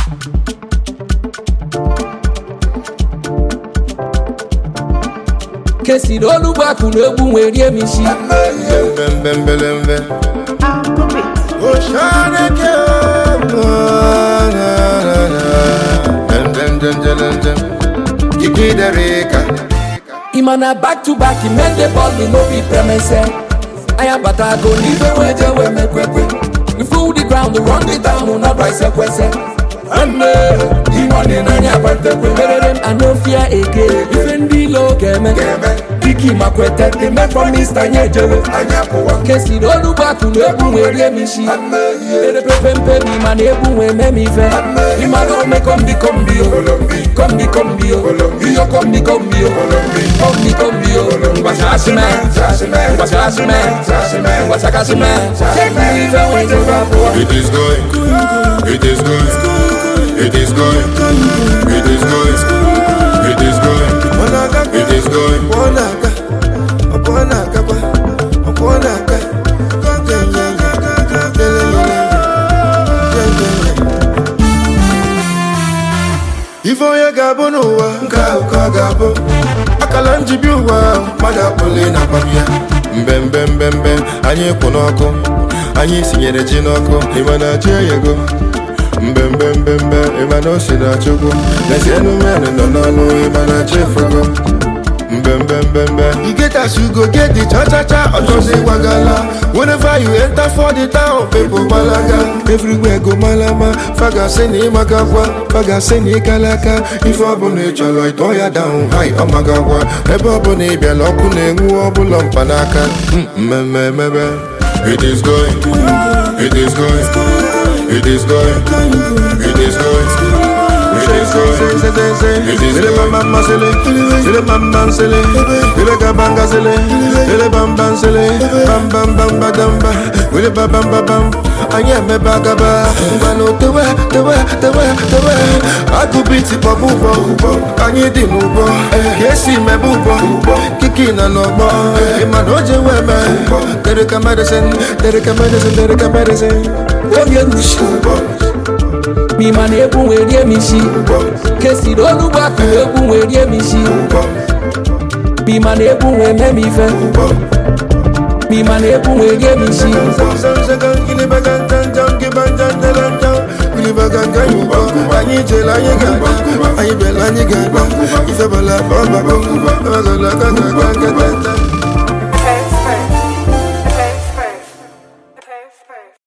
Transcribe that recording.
Kesi dolu baku n'egwu nwere emishi. Bembelembe. Oshaneke. Imana back to back, he made the ball, he no be premise. I am but I go leave away we make we fool the ground, run it down, no price a question. And the money na nya parte we I no fear again. Even below game. Kiki makwete the man from Mr. Nyejewe. Kesi dolu baku n'egwu nwere emishi. Ere pepe mi man egwu we me mi fe. Imano me kombi yo. Kombi yo. Yo kombi yo. Kombi yo. Washashime. Washakashime. Take me even when you rap. It is going. It is going. It is going. It is going. It is going. It is going. Ifo ya gabo n'ụwa nka ụka gabo akala njibi ụwa mmadụ akpọle na kwamya mbembembembe anyị kwụ n'ọkụ anyị sinyere ji n'ọkụ ịmana chi eyego mbembembembe ịmana o si na chukwu n'ezienu mmadụ nọ n'ọnụ ịmana chi efugo mbembembembe you get as you go get the cha-cha-cha ojozi wagala whenever you enter for the town people malaga everywhere go malama faga seni magagwa faga seni kalaka ife ọbụla ịchọrọ ịtọ ya down high ọmagagwa ebe ọbụla ịbịala ọkụ na-enwu ọbụla mpanaka mmemmemme it is going it is going it is going it is going it is going it is going mama sele sele mama sele sele kabanga sele sele bamba sele bam bam bam badamba sele bam bam bam anya me bagaba ngano tewe akubiti pabubo anyi di mubo yesi me bubo kiki na nobo imanoje weme tereka medicine Oye nushi. Mi man egwu nwere emishi. Kesi dolu baku egwu nwere emishi. Mi man egwu nwere memife. Mi man egwu nwere emishi. Anyị jela anyị ga-agba anyị bela anyị ga-agba ife bala bọba